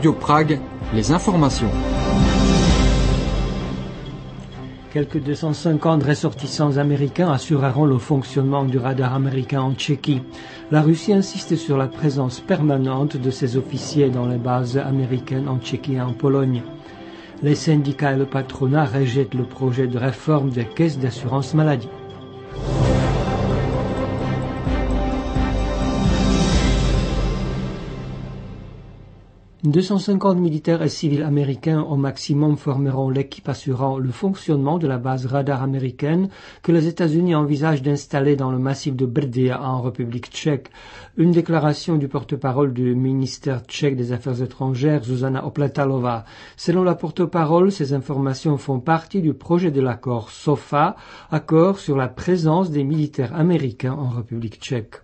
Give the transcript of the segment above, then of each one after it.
Radio Prague, les informations. Quelques 250 ressortissants américains assureront le fonctionnement du radar américain en Tchéquie. La Russie insiste sur la présence permanente de ses officiers dans les bases américaines en Tchéquie et en Pologne. Les syndicats et le patronat rejettent le projet de réforme des caisses d'assurance maladie. « 250 militaires et civils américains au maximum formeront l'équipe assurant le fonctionnement de la base radar américaine que les États-Unis envisagent d'installer dans le massif de Brdia en République tchèque. Une déclaration du porte-parole du ministère tchèque des Affaires étrangères, Zuzana Opletalova. Selon la porte-parole, ces informations font partie du projet de l'accord SOFA, accord sur la présence des militaires américains en République tchèque.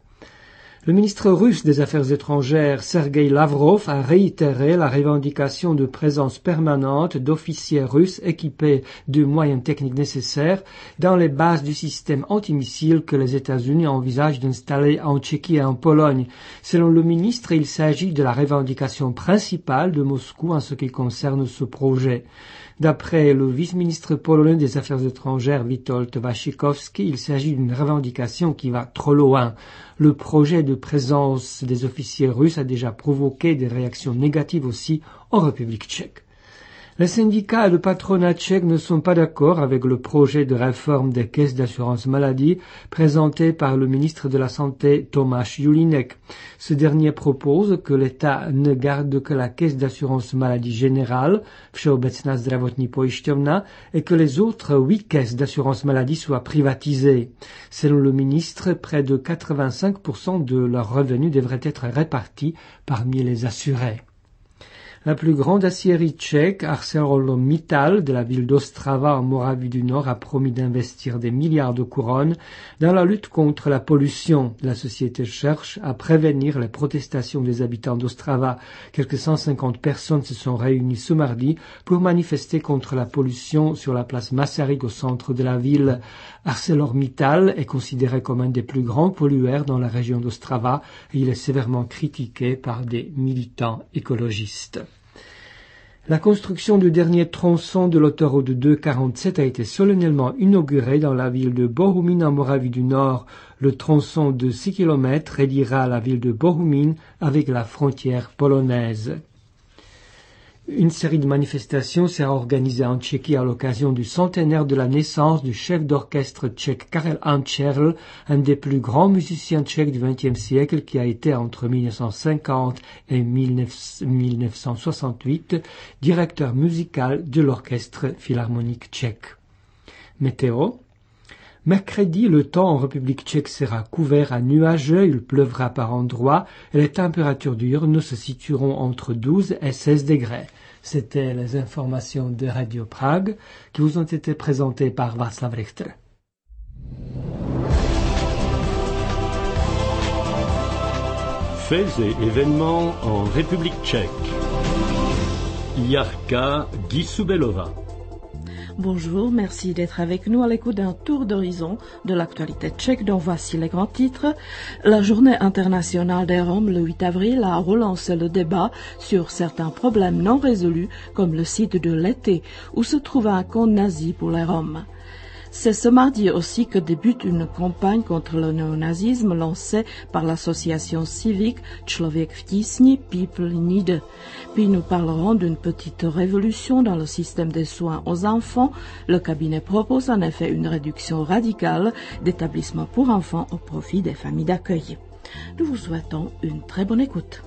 Le ministre russe des Affaires étrangères, Sergei Lavrov, a réitéré la revendication de présence permanente d'officiers russes équipés de moyens techniques nécessaires dans les bases du système antimissiles que les États-Unis envisagent d'installer en Tchéquie et en Pologne. Selon le ministre, il s'agit de la revendication principale de Moscou en ce qui concerne ce projet. D'après le vice-ministre polonais des Affaires étrangères Witold Waszczykowski, il s'agit d'une revendication qui va trop loin. Le projet de présence des officiers russes a déjà provoqué des réactions négatives aussi en République tchèque. Les syndicats et le patronat tchèque ne sont pas d'accord avec le projet de réforme des caisses d'assurance maladie présenté par le ministre de la Santé Tomáš Julínek. Ce dernier propose que l'État ne garde que la caisse d'assurance maladie générale, Všeobecná zdravotní pojišťovna, et que les autres 8 caisses d'assurance maladie soient privatisées. Selon le ministre, près de 85% de leurs revenus devraient être répartis parmi les assurés. La plus grande aciérie tchèque, ArcelorMittal, de la ville d'Ostrava en Moravie du Nord, a promis d'investir des milliards de couronnes dans la lutte contre la pollution. La société cherche à prévenir les protestations des habitants d'Ostrava. Quelques 150 personnes se sont réunies ce mardi pour manifester contre la pollution sur la place Masaryk au centre de la ville. ArcelorMittal est considéré comme un des plus grands pollueurs dans la région d'Ostrava et il est sévèrement critiqué par des militants écologistes. La construction du dernier tronçon de l'autoroute 247 a été solennellement inaugurée dans la ville de Bohumín en Moravie du Nord. Le tronçon de 6 km reliera la ville de Bohumín avec la frontière polonaise. Une série de manifestations sera organisée en Tchéquie à l'occasion du centenaire de la naissance du chef d'orchestre tchèque Karel Ančerl, un des plus grands musiciens tchèques du XXe siècle qui a été entre 1950 et 1968 directeur musical de l'orchestre philharmonique tchèque. Météo. Mercredi, le temps en République tchèque sera couvert à nuageux, il pleuvra par endroits et les températures diurnes se situeront entre 12 et 16 degrés. C'était les informations de Radio Prague qui vous ont été présentées par Václav Richter. Faits et événements en République tchèque. Jarka Gisubelová. Bonjour, merci d'être avec nous à l'écoute d'un tour d'horizon de l'actualité tchèque dont voici les grands titres. La Journée internationale des Roms le 8 avril a relancé le débat sur certains problèmes non résolus comme le site de l'été où se trouve un camp nazi pour les Roms. C'est ce mardi aussi que débute une campagne contre le néonazisme lancée par l'association civique Člověk v tísni, People in Need. Puis nous parlerons d'une petite révolution dans le système des soins aux enfants. Le cabinet propose en effet une réduction radicale d'établissements pour enfants au profit des familles d'accueil. Nous vous souhaitons une très bonne écoute.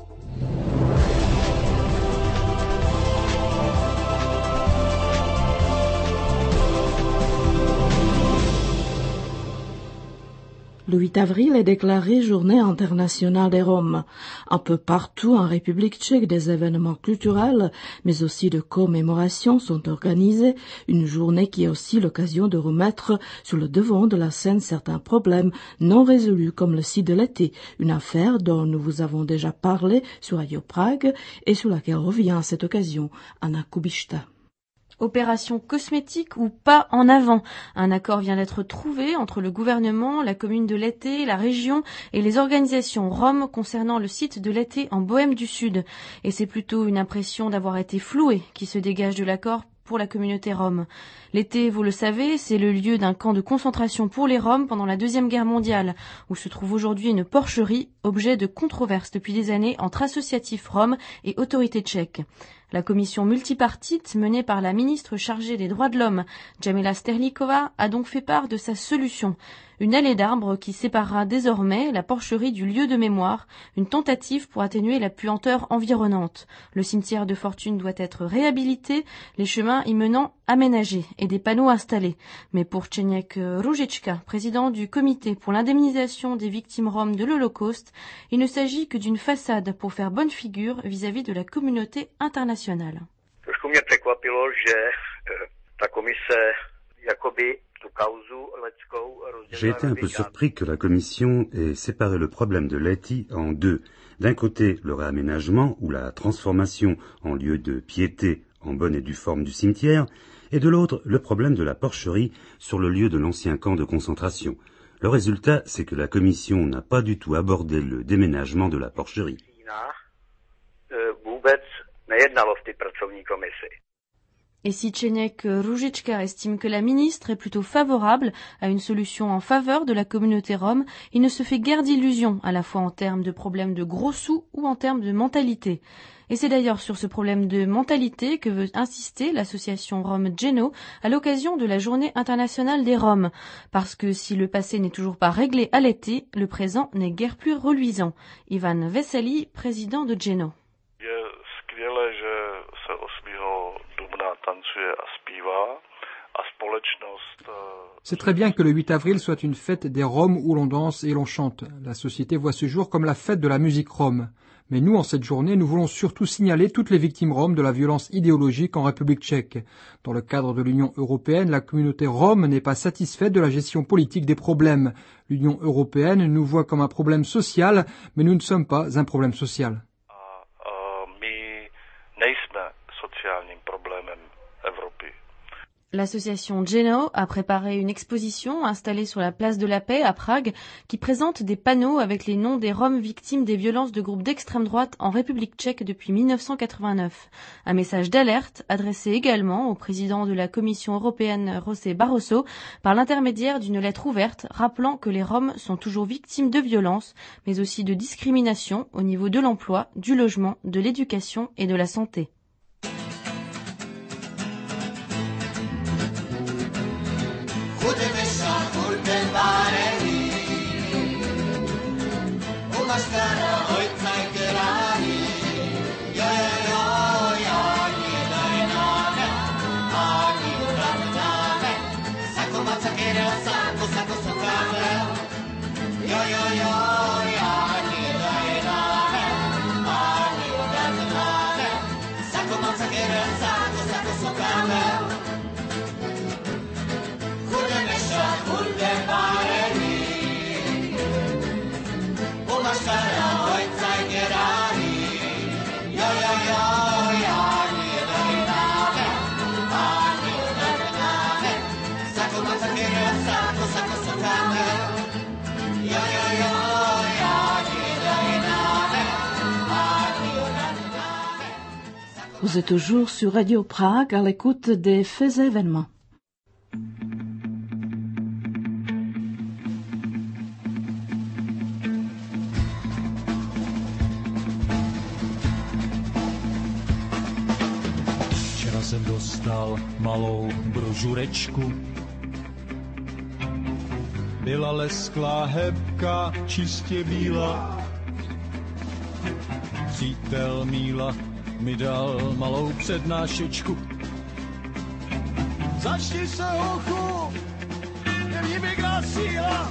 Le 8 avril est déclaré Journée internationale des Roms. Un peu partout en République tchèque, des événements culturels, mais aussi de commémorations sont organisés. Une journée qui est aussi l'occasion de remettre sur le devant de la scène certains problèmes non résolus comme le site de l'été, une affaire dont nous vous avons déjà parlé sur Radio Prague et sur laquelle revient à cette occasion Anna Kubišta. Opération cosmétique ou pas en avant. Un accord vient d'être trouvé entre le gouvernement, la commune de Leyte, la région et les organisations roms concernant le site de Leyte en Bohême du Sud. Et c'est plutôt une impression d'avoir été flouée qui se dégage de l'accord pour la communauté rome. Leyte, vous le savez, c'est le lieu d'un camp de concentration pour les Roms pendant la Deuxième Guerre mondiale, où se trouve aujourd'hui une porcherie, objet de controverse depuis des années entre associatifs roms et autorités tchèques. La commission multipartite, menée par la ministre chargée des droits de l'homme, Jamila Sterlíková, a donc fait part de sa solution. Une allée d'arbres qui séparera désormais la porcherie du lieu de mémoire, une tentative pour atténuer la puanteur environnante. Le cimetière de Fortune doit être réhabilité, les chemins y menant aménagés et des panneaux installés. Mais pour Zdeněk Růžička, président du comité pour l'indemnisation des victimes roms de l'Holocauste, il ne s'agit que d'une façade pour faire bonne figure vis-à-vis de la communauté internationale. Trošku mě překvapilo, že ta komise jakoby tu kauzu leckou rozdělila. J'ai été un peu surpris que la commission ait séparé le problème de Leyte en deux. D'un côté, le réaménagement ou la transformation en lieu de piété en bonne et due forme du cimetière, et de l'autre, le problème de la porcherie sur le lieu de l'ancien camp de concentration. Le résultat, c'est que la commission n'a pas du tout abordé le déménagement de la porcherie. Et si Zdeněk Růžička estime que la ministre est plutôt favorable à une solution en faveur de la communauté rome, il ne se fait guère d'illusions, à la fois en termes de problèmes de gros sous ou en termes de mentalité. Et c'est d'ailleurs sur ce problème de mentalité que veut insister l'association Rome Geno à l'occasion de la Journée internationale des Roms. Parce que si le passé n'est toujours pas réglé à l'été, le présent n'est guère plus reluisant. Ivan Vesely, président de Geno. C'est très bien que le 8 avril soit une fête des Roms où l'on danse et l'on chante. La société voit ce jour comme la fête de la musique rome. Mais nous, en cette journée, nous voulons surtout signaler toutes les victimes roms de la violence idéologique en République tchèque. Dans le cadre de l'Union européenne, la communauté rome n'est pas satisfaite de la gestion politique des problèmes. L'Union européenne nous voit comme un problème social, mais nous ne sommes pas un problème social. L'association Geno a préparé une exposition installée sur la place de la Paix à Prague qui présente des panneaux avec les noms des Roms victimes des violences de groupes d'extrême droite en République tchèque depuis 1989. Un message d'alerte adressé également au président de la Commission européenne José Barroso par l'intermédiaire d'une lettre ouverte rappelant que les Roms sont toujours victimes de violences mais aussi de discrimination au niveau de l'emploi, du logement, de l'éducation et de la santé. Vous êtes toujours sur Radio Prague à l'écoute des faits et événements. Včera jsem dostal malou brožurečku. Byla lesklá hebka, čistě bílá. Přítel Míla mi dal malou přednášečku. Začni se, hochu, nevíme, kde síla.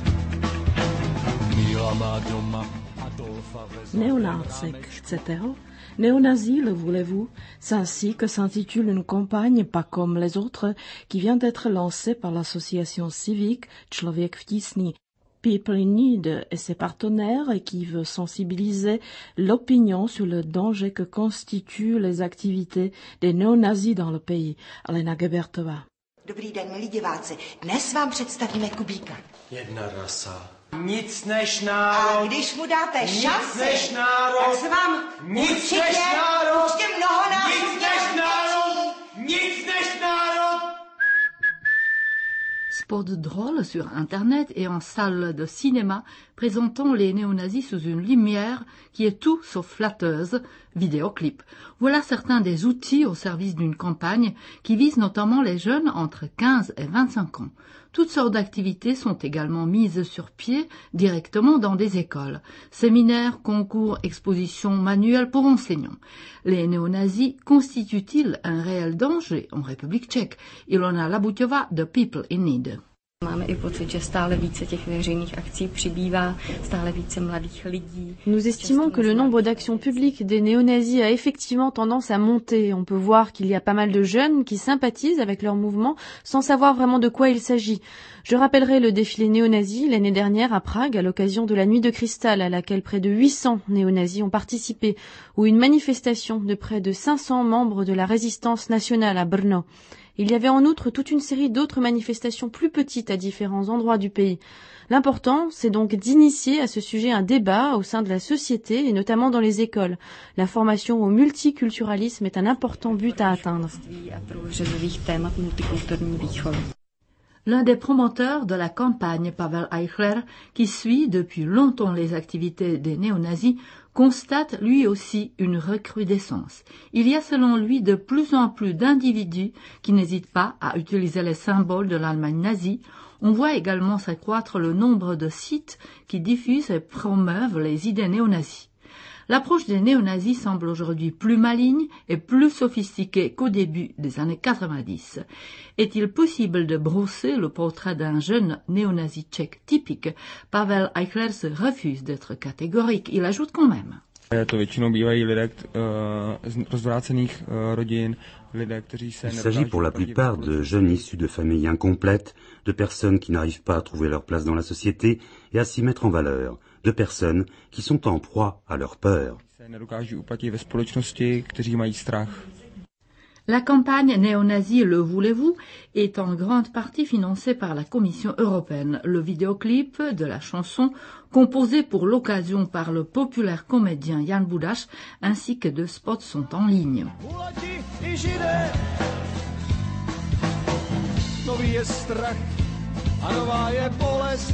Míla má doma Adolfa vezme. Néonácek, chcete-ho? Néonazi, le voulez-vous? C'est ainsi que s'intitule une campagne pas comme les autres qui vient d'être lancée par l'association civique Člověk v tísni. People in Need et ses partenaires et qui veut sensibiliser l'opinion sur le danger que constituent les activités des néo-nazis dans le pays. Alena Gebertová. Dobrý den, milí diváci. Dnes vám představíme Kubíka. Jedna rasa. Nic než národ. A když mu dáte šanci, než národ, tak se vám určitě mnoho násobně nic než národ. Nic než národ. Spot drôle sur Internet et en salle de cinéma présentant les néo-nazis sous une lumière qui est tout sauf flatteuse, vidéoclip. Voilà certains des outils au service d'une campagne qui vise notamment les jeunes entre 15 et 25 ans. Toutes sortes d'activités sont également mises sur pied directement dans des écoles. Séminaires, concours, expositions, manuels pour enseignants. Les néo-nazis constituent-ils un réel danger en République tchèque? Ilona Labuťová de People in Need. Máme i pocit, že stále více těch veřejných akcí přibývá, stále více mladých lidí. Nous estimons que le nombre d'actions publiques des néo-nazis a effectivement tendance à monter. On peut voir qu'il y a pas mal de jeunes qui sympathisent avec leur mouvement sans savoir vraiment de quoi il s'agit. Je rappellerai le défilé néo-nazi l'année dernière à Prague à l'occasion de la Nuit de Cristal à laquelle près de 800 néo-nazis ont participé, ou une manifestation de près de 500 membres de la résistance nationale à Brno. Il y avait en outre toute une série d'autres manifestations plus petites à différents endroits du pays. L'important, c'est donc d'initier à ce sujet un débat au sein de la société et notamment dans les écoles. La formation au multiculturalisme est un important but à atteindre. L'un des promoteurs de la campagne, Pavel Eichler, qui suit depuis longtemps les activités des néo-nazis, constate lui aussi une recrudescence. Il y a selon lui de plus en plus d'individus qui n'hésitent pas à utiliser les symboles de l'Allemagne nazie. On voit également s'accroître le nombre de sites qui diffusent et promeuvent les idées néo-nazis. L'approche des néo-nazis semble aujourd'hui plus maligne et plus sophistiquée qu'au début des années 90. Est-il possible de brosser le portrait d'un jeune néo-nazi tchèque typique? Pavel Eichler se refuse d'être catégorique. Il ajoute quand même. Il s'agit pour la plupart de jeunes issus de familles incomplètes, de personnes qui n'arrivent pas à trouver leur place dans la société et à s'y mettre en valeur, de personnes qui sont en proie à leur peur. La campagne néo-nazie Le Voulez-vous est en grande partie financée par la Commission européenne. Le vidéoclip de la chanson, composé pour l'occasion par le populaire comédien Jan Budaš, ainsi que deux spots sont en ligne. Nový je strach a nová je bolest.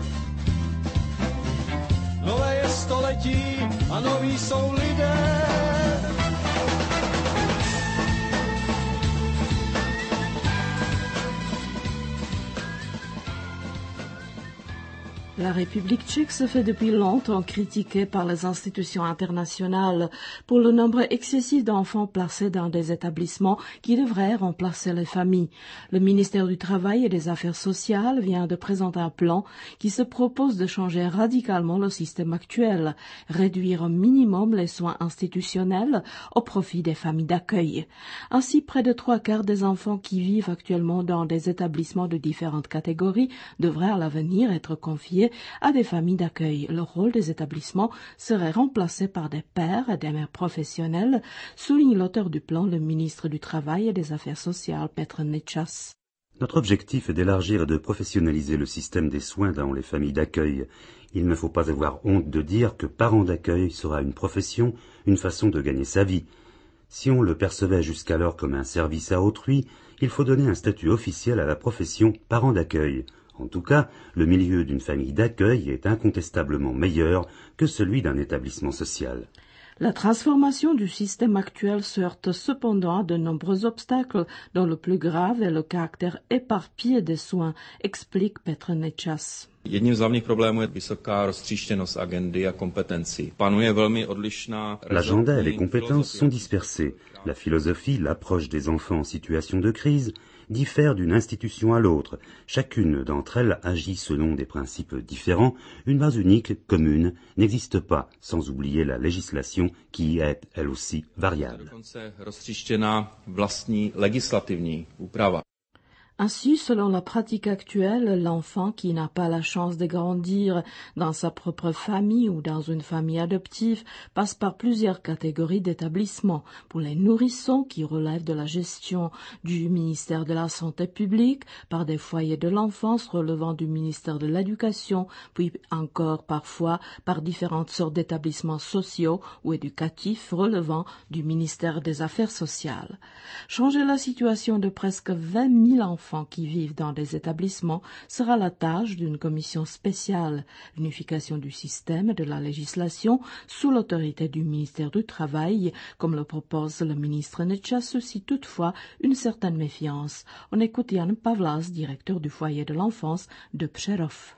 Nové je století a noví jsou lidé. La République tchèque se fait depuis longtemps critiquée par les institutions internationales pour le nombre excessif d'enfants placés dans des établissements qui devraient remplacer les familles. Le ministère du Travail et des Affaires sociales vient de présenter un plan qui se propose de changer radicalement le système actuel, réduire au minimum les soins institutionnels au profit des familles d'accueil. Ainsi, près de 3/4 des enfants qui vivent actuellement dans des établissements de différentes catégories devraient à l'avenir être confiés à des familles d'accueil. Le rôle des établissements serait remplacé par des pères et des mères professionnels, souligne l'auteur du plan, le ministre du Travail et des Affaires sociales, Petr Nečas. Notre objectif est d'élargir et de professionnaliser le système des soins dans les familles d'accueil. Il ne faut pas avoir honte de dire que parent d'accueil sera une profession, une façon de gagner sa vie. Si on le percevait jusqu'alors comme un service à autrui, il faut donner un statut officiel à la profession parent d'accueil. En tout cas, le milieu d'une famille d'accueil est incontestablement meilleur que celui d'un établissement social. La transformation du système actuel se heurte cependant à de nombreux obstacles, dont le plus grave est le caractère éparpillé des soins, explique Petr Nečas. Jedním z hlavních problémů je vysoká roztříštěnost agendy a kompetencí. Panuje velmi odlišná... L'agenda et les compétences sont dispersées. La philosophie, l'approche des enfants en situation de crise diffèrent d'une institution à l'autre. Chacune d'entre elles agit selon des principes différents. Une base unique, commune, n'existe pas, sans oublier la législation qui est, elle aussi, variable. Ainsi, selon la pratique actuelle, l'enfant qui n'a pas la chance de grandir dans sa propre famille ou dans une famille adoptive passe par plusieurs catégories d'établissements. Pour les nourrissons qui relèvent de la gestion du ministère de la Santé publique, par des foyers de l'enfance relevant du ministère de l'Éducation, puis encore parfois par différentes sortes d'établissements sociaux ou éducatifs relevant du ministère des Affaires sociales. Changer la situation de presque 20 000 enfants qui vivent dans des établissements sera la tâche d'une commission spéciale. L'unification du système et de la législation sous l'autorité du ministère du Travail, comme le propose le ministre Nečas, suscite toutefois une certaine méfiance. On écoute Jan Pavlas, directeur du foyer de l'enfance de Přerov.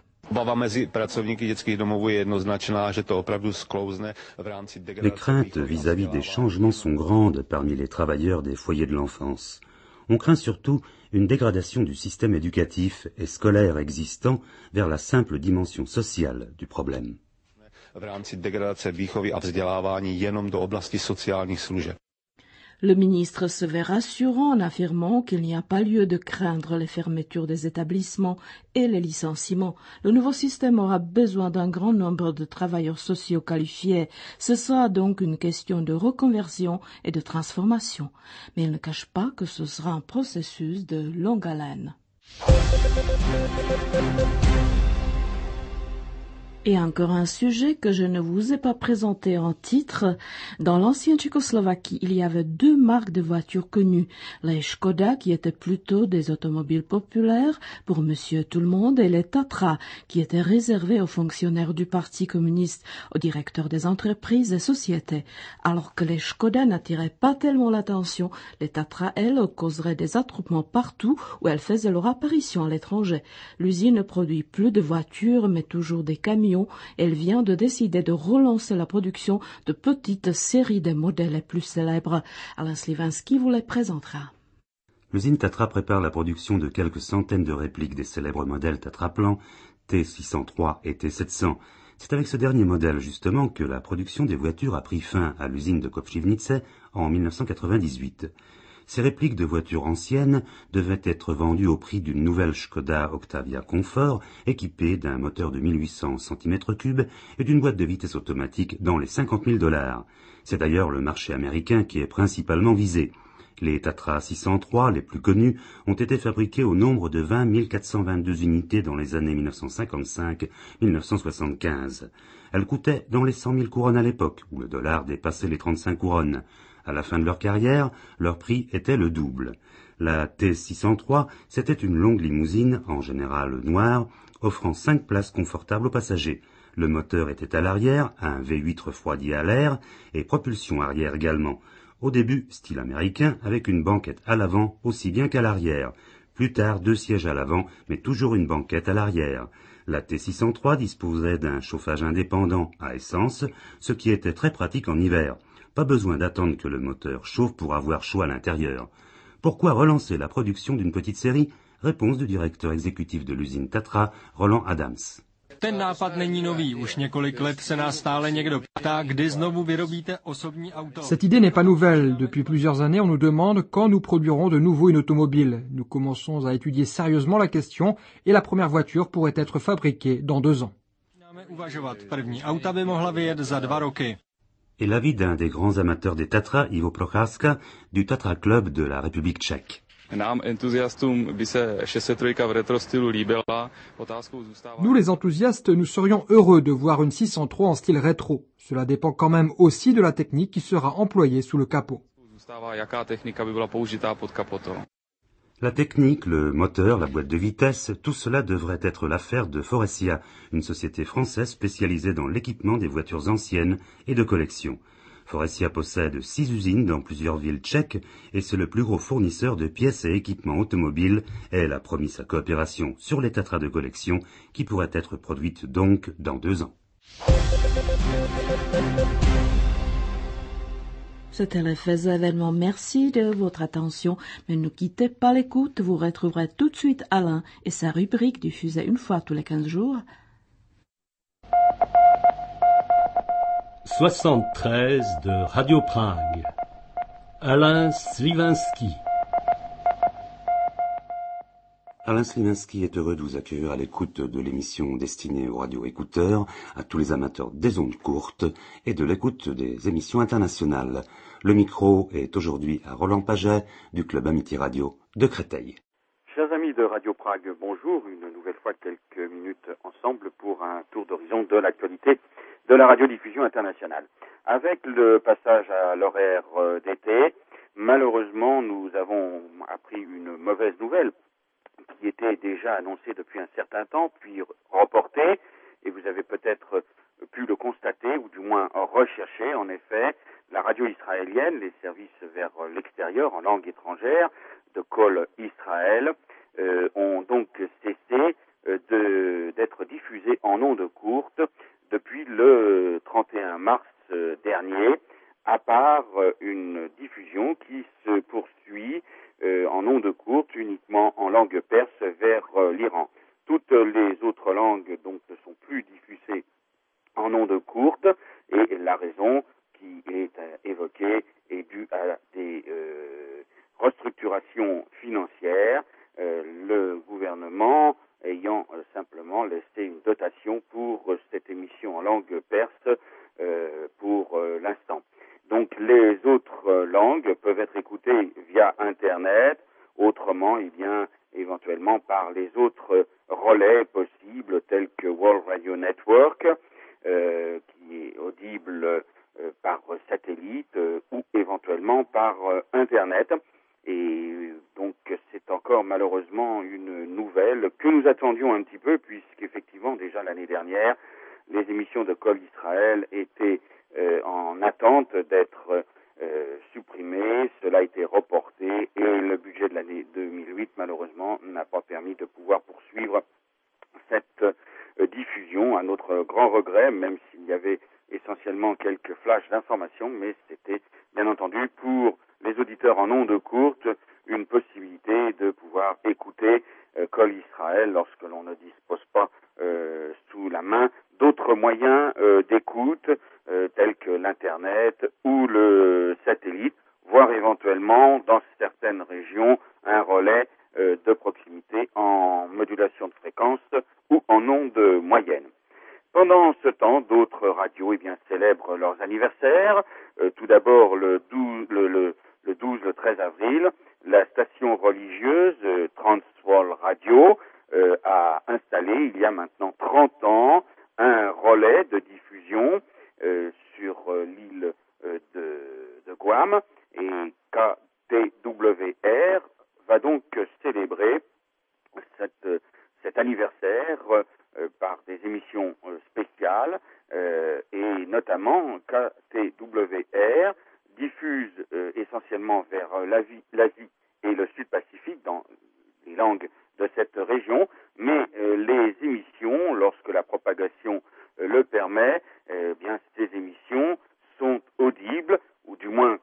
Les craintes vis-à-vis des changements sont grandes parmi les travailleurs des foyers de l'enfance. On craint surtout une dégradation du système éducatif et scolaire existant vers la simple dimension sociale du problème. Le ministre se veut rassurant en affirmant qu'il n'y a pas lieu de craindre les fermetures des établissements et les licenciements. Le nouveau système aura besoin d'un grand nombre de travailleurs sociaux qualifiés. Ce sera donc une question de reconversion et de transformation. Mais il ne cache pas que ce sera un processus de longue haleine. Et encore un sujet que je ne vous ai pas présenté en titre. Dans l'ancienne Tchécoslovaquie, il y avait deux marques de voitures connues. Les Škoda, qui étaient plutôt des automobiles populaires pour monsieur tout le monde, et les Tatra, qui étaient réservés aux fonctionnaires du Parti communiste, aux directeurs des entreprises et sociétés. Alors que les Škoda n'attiraient pas tellement l'attention, les Tatra, elles, causeraient des attroupements partout où elles faisaient leur apparition à l'étranger. L'usine ne produit plus de voitures, mais toujours des camions. Elle vient de décider de relancer la production de petites séries des modèles les plus célèbres. Alain Slivinski vous les présentera. L'usine Tatra prépare la production de quelques centaines de répliques des célèbres modèles Tatraplan, T603 et T700. C'est avec ce dernier modèle, justement, que la production des voitures a pris fin à l'usine de Kopřivnice en 1998. Ces répliques de voitures anciennes devaient être vendues au prix d'une nouvelle Škoda Octavia Comfort équipée d'un moteur de 1800 cm3 et d'une boîte de vitesse automatique dans les $50 000. C'est d'ailleurs le marché américain qui est principalement visé. Les Tatra 603, les plus connus, ont été fabriqués au nombre de 20 422 unités dans les années 1955-1975. Elles coûtaient dans les 100 000 couronnes à l'époque, où le dollar dépassait les 35 couronnes. À la fin de leur carrière, leur prix était le double. La T603, c'était une longue limousine, en général noire, offrant 5 places confortables aux passagers. Le moteur était à l'arrière, un V8 refroidi à l'air, et propulsion arrière également. Au début, style américain, avec une banquette à l'avant aussi bien qu'à l'arrière. Plus tard, 2 sièges à l'avant, mais toujours une banquette à l'arrière. La T603 disposait d'un chauffage indépendant à essence, ce qui était très pratique en hiver. Pas besoin d'attendre que le moteur chauffe pour avoir chaud à l'intérieur. Pourquoi relancer la production d'une petite série? Réponse du directeur exécutif de l'usine Tatra, Roland Adams. Ten nápad není nový, už několik let se nás stále někdo ptá, kdy znovu vyrobíte osobní auto. Cette idée n'est pas nouvelle. Depuis plusieurs années, on nous demande quand nous produirons de nouveau une automobile. Nous commençons à étudier sérieusement la question et la première voiture pourrait être fabriquée dans 2 ans. První auta by mohla vyjet za 2 roky. Et l'avis d'un des grands amateurs des Tatra, Ivo Procházka, du Tatra Club de la République tchèque. Nous, les enthousiastes, nous serions heureux de voir une 603 en style rétro. Cela dépend quand même aussi de la technique qui sera employée sous le capot. La technique, le moteur, la boîte de vitesse, tout cela devrait être l'affaire de Faurecia, une société française spécialisée dans l'équipement des voitures anciennes et de collection. Faurecia possède 6 usines dans plusieurs villes tchèques et c'est le plus gros fournisseur de pièces et équipements automobiles et elle a promis sa coopération sur les Tatra de collection qui pourraient être produites donc dans 2 ans. C'était les faits événements. Merci de votre attention, mais ne quittez pas l'écoute. Vous retrouverez tout de suite Alain et sa rubrique diffusée une fois tous les 15 jours. 73 de Radio Prague. Alain Slivinski. Alain Sliminski est heureux de vous accueillir à l'écoute de l'émission destinée aux radio-écouteurs, à tous les amateurs des ondes courtes et de l'écoute des émissions internationales. Le micro est aujourd'hui à Roland Paget du Club Amitié Radio de Créteil. Chers amis de Radio Prague, bonjour. Une nouvelle fois quelques minutes ensemble pour un tour d'horizon de l'actualité de la radiodiffusion internationale. Avec le passage à l'horaire d'été, malheureusement, nous avons appris une mauvaise nouvelle qui était déjà annoncé depuis un certain temps, puis reporté, et vous avez peut-être pu le constater, ou du moins rechercher. En effet, la radio israélienne, les services vers l'extérieur en langue étrangère de Kol Israël ont donc cessé d'être diffusés en ondes courtes depuis le 31 mars dernier, à part une diffusion qui se poursuit en ondes courtes uniquement en langue perse vers l'Iran. Toutes les autres langues donc ne sont plus diffusées en ondes courtes et la raison qui est évoquée est due à des restructurations financières, le gouvernement ayant simplement laissé une dotation pour cette émission en langue perse pour l'instant. Donc les autres langues peuvent être écoutées via Internet, autrement, éventuellement par les autres relais possibles tels que World Radio Network, qui est audible par satellite ou éventuellement par Internet. Et donc c'est encore malheureusement une nouvelle que nous attendions un petit peu, puisqu'effectivement déjà l'année dernière, les émissions de Kol Israël étaient en attente d'être supprimées. Cela a été reporté et le budget de l'année 2008 malheureusement n'a pas permis de pouvoir poursuivre cette diffusion, à notre grand regret, même s'il y avait essentiellement quelques flashs d'informations, mais c'était bien entendu pour les auditeurs en ondes courtes une possibilité de pouvoir écouter Kol Israël lorsque l'on ne dispose pas sous la main d'autres moyens d'écoute tels que l'Internet ou le satellite, voire éventuellement dans certaines régions un relais de proximité en modulation de fréquence ou en ondes moyennes. Pendant ce temps, d'autres radios célèbrent leurs anniversaires. Tout d'abord, le 13 avril, la station religieuse Transworld Radio a installé, il y a maintenant 30 ans, un relais de diffusion sur l'île de Guam, et KTWR va donc célébrer cet anniversaire par des émissions spéciales, et notamment KTWR diffuse essentiellement vers l'Asie et le Sud-Pacifique dans les langues de cette région, mais les émissions, lorsque la propagation le permet, ces émissions sont audibles, ou du moins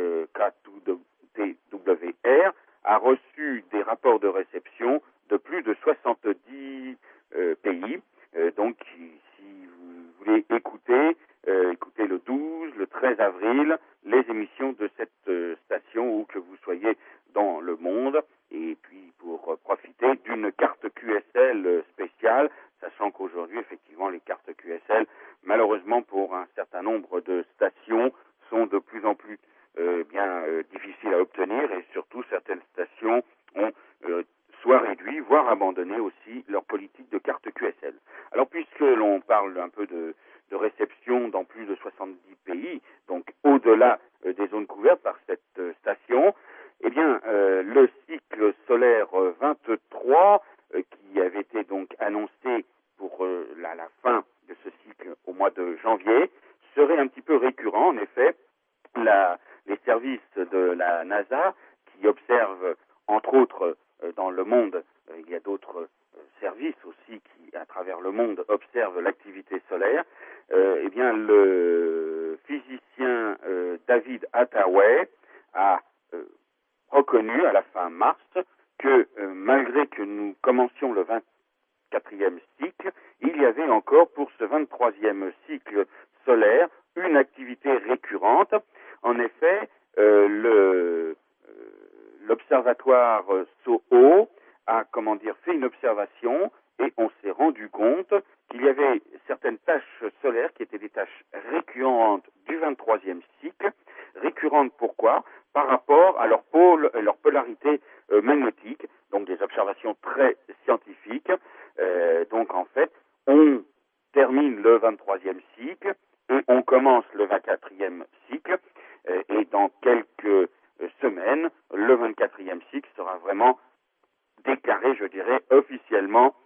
KTWR a reçu des rapports de réception de plus de 70 pays. Donc, si vous voulez écouter le 12, le 13 avril, les émissions de cette station, où que vous soyez dans le monde, et puis pour profiter d'une carte QSL spéciale, sachant qu'aujourd'hui, effectivement, les cartes QSL, malheureusement pour un certain nombre de stations, sont de plus en plus difficiles à obtenir, et surtout certaines stations ont soit réduit, voire abandonné aussi leur politique de carte QSL. Alors, puisque l'on parle un peu de réception dans plus de 70 pays, donc au-delà des zones couvertes par cette station, le cycle solaire 23, qui avait été donc annoncé pour la fin de ce cycle au mois de janvier, serait un petit peu récurrent. En effet, les services de la NASA, qui observent, entre autres, dans le monde, il y a d'autres services aussi qui, à travers le monde, observent l'activité solaire, le physicien David Hathaway a reconnu à la fin mars que malgré que nous commencions le 24e cycle, il y avait encore pour ce 23e cycle solaire une activité récurrente. En effet, l'observatoire SOHO a, fait une observation et on s'est rendu compte qu'il y avait certaines taches solaires qui étaient des taches récurrentes du 23e cycle. Récurrentes pourquoi? Par rapport à leur pôle et leur polarité magnétique, donc des observations très scientifiques. Donc en fait, on termine le 23e cycle et on commence le 24e cycle. Et dans quelques semaines, le 24e cycle sera vraiment déclaré, je dirais, officiellement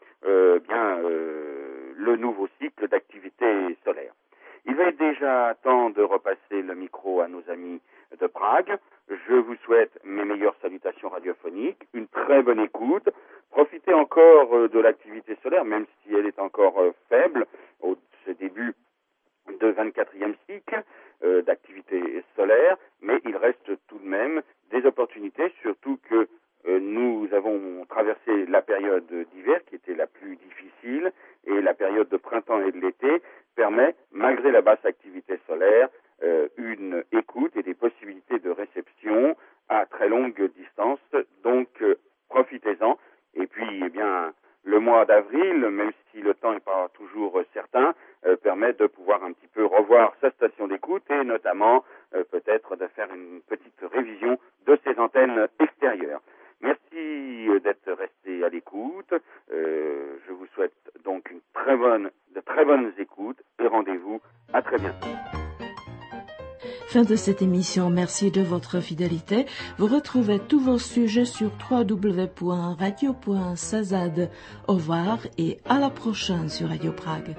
le nouveau cycle d'activité solaire. Il va être déjà temps de repasser le micro à nos amis de Prague. Je vous souhaite mes meilleures salutations radiophoniques, une très bonne écoute. Profitez encore de l'activité solaire, même si elle est encore faible, au ce début de 24e cycle d'activité solaire, mais il reste tout de même des opportunités, surtout que nous avons traversé la période d'hiver qui était la plus difficile et la période de printemps et de l'été permet, malgré la basse activité solaire, une écoute et des possibilités de réception à très longue distance. Donc, profitez-en. Et puis, le mois d'avril, même si le temps n'est pas toujours certain, permet de pouvoir un petit peu revoir sa station d'écoute et notamment peut-être de faire une petite révision de ses antennes extérieures. Merci d'être resté à l'écoute. Je vous souhaite donc de très bonnes écoutes et rendez-vous à très bientôt. Fin de cette émission, merci de votre fidélité. Vous retrouvez tous vos sujets sur www.radio.sazad. Au revoir et à la prochaine sur Radio Prague.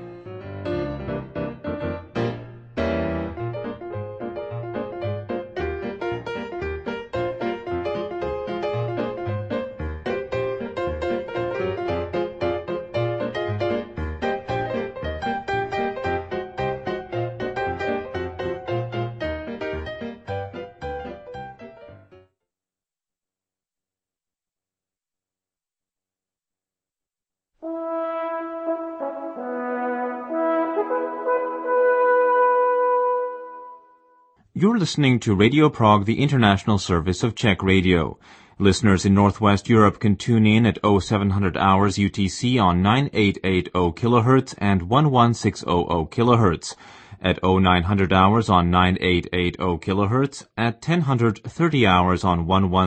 You're listening to Radio Prague, the international service of Czech radio. Listeners in Northwest Europe can tune in at 0700 hours UTC on 9880 kHz and 11600 kHz, at 0900 hours on 9880 kHz, at 1030 hours on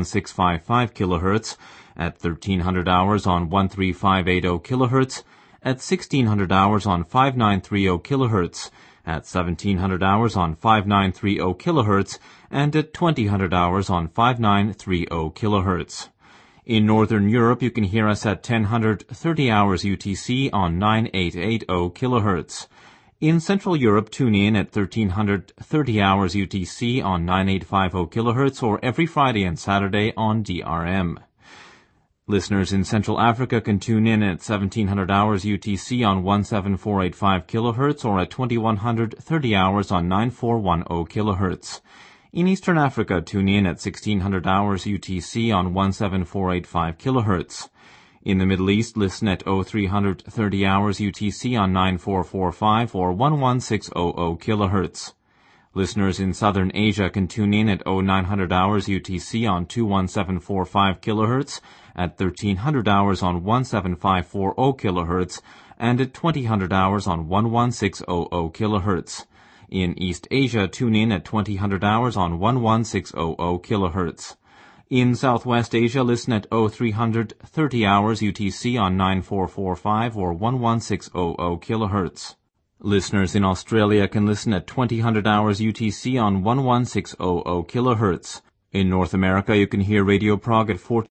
11655 kHz, at 1300 hours on 13580 kHz, at 1600 hours on 5930 kHz, at 1700 hours on 5930 kHz, and at 2000 hours on 5930 kHz. In Northern Europe, you can hear us at 1030 hours UTC on 9880 kHz. In Central Europe, tune in at 1330 hours UTC on 9850 kHz or every Friday and Saturday on DRM. Listeners in Central Africa can tune in at 1700 hours UTC on 17485 kHz or at 2130 hours on 9410 kHz. In Eastern Africa, tune in at 1600 hours UTC on 17485 kHz. In the Middle East, listen at 0330 hours UTC on 9445 or 11600 kHz. Listeners in Southern Asia can tune in at 0900 hours UTC on 21745 kHz, at 1300 hours on 17540 kHz, and at 2000 hours on 11600 kHz. In East Asia, tune in at 2000 hours on 11600 kHz. In Southwest Asia, listen at 0330 hours UTC on 9445 or 11600 kHz. Listeners in Australia can listen at 2000 hours UTC on 11600 kHz. In North America, you can hear Radio Prague at 14